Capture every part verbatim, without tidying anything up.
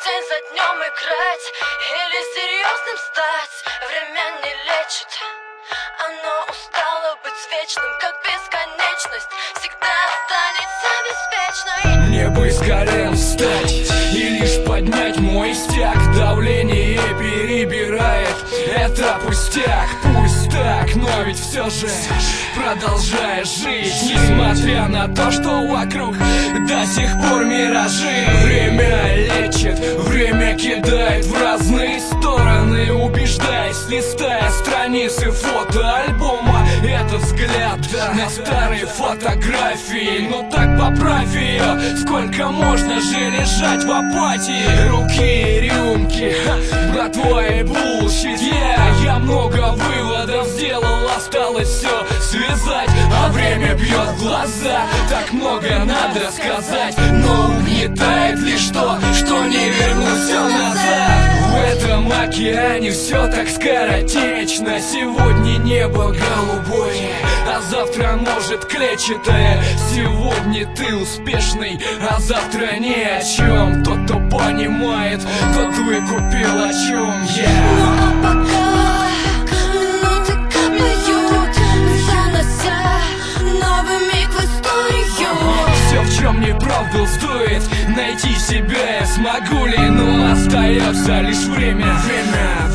день за днем играть или серьезным стать. Время не лечит, оно устало быть вечным, как бесконечность всегда останется беспечной. Мне бы скорее встать и лишь поднять мой стяг. Давление перебирает, это пустяк. Пусть так, но ведь все же продолжаешь жить, несмотря на то, что вокруг до сих пор миражи. Время лечит, время кидает в разные стороны, убеждаясь, листая страницы фотоальбома. Это взгляд на старые фотографии. Ну так поправь ее, сколько можно же лежать в апатии. Руки, рюмки, братва и булщит. Yeah, я много выводов сделал, осталось все связать. А время бьет в глаза, так много надо сказать. Но угнетает лишь то, что не верну все назад. В этом океане все так скоротечно. Сегодня небо голубое, а завтра может клетчатое. Сегодня ты успешный, а завтра ни о чем. Тот, кто понимает, тот выкупил о чем я. Ну а пока минуты капают, занося новый миг в историю. Все, в чем неправду, стоит найти себя. Я смогу ли, но остается лишь время. Время,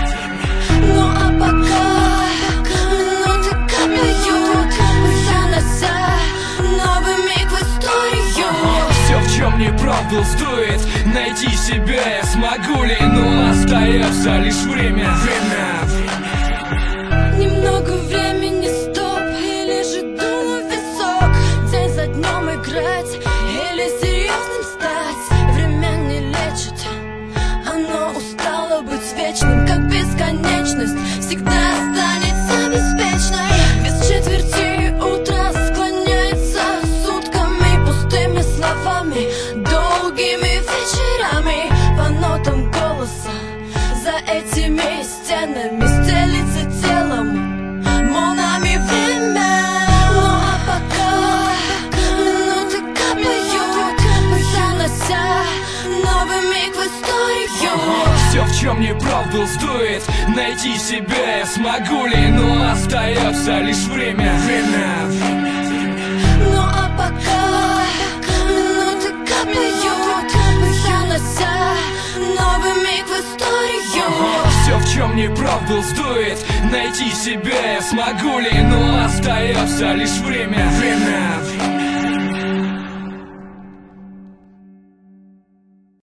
Ну а пока минуты капают, занося новый миг в историю. все, в чем неправду, стоит найти себя. Я смогу ли, но остается лишь время. Время, Немного времени, стоп, или же дуло в висок. День за днем играть или серьезным стать. Время не лечит, оно устало быть вечным, как бесконечность всегда останется беспечной. Без четверти утро склоняется сутками, пустыми словами, долгими вечерами. По нотам голоса за этими стенами стелится телом монами время. Ну а пока минуты капают, занося новый миг в историю. все, в чем неправду, стоит найти себя. Я смогу ли, но остается лишь время. Время, Ну а пока минуты капают, занося новый миг в историю. все, в чем неправду, стоит найти себя. Я смогу ли, но остается лишь время. Время.